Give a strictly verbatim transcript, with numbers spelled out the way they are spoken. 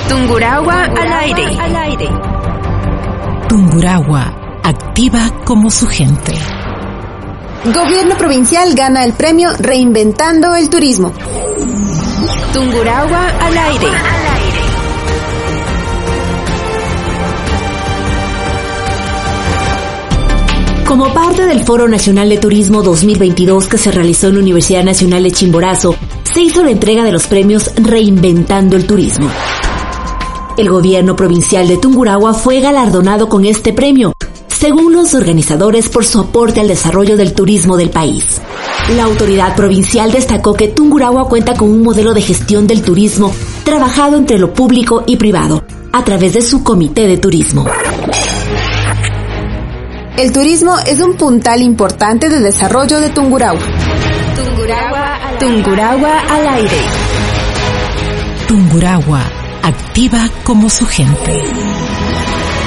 Tungurahua al aire. Al aire. Tungurahua, activa como su gente. Gobierno provincial gana el premio Reinventando el Turismo. Tungurahua al aire. Como parte del Foro Nacional de Turismo dos mil veintidós que se realizó en la Universidad Nacional de Chimborazo, se hizo la entrega de los premios Reinventando el Turismo. El gobierno provincial de Tungurahua fue galardonado con este premio, según los organizadores, por su aporte al desarrollo del turismo del país. La autoridad provincial destacó que Tungurahua cuenta con un modelo de gestión del turismo trabajado entre lo público y privado, a través de su comité de turismo. El turismo es un puntal importante de desarrollo de Tungurahua. Tungurahua, Tungurahua al aire. Tungurahua, activa como su gente.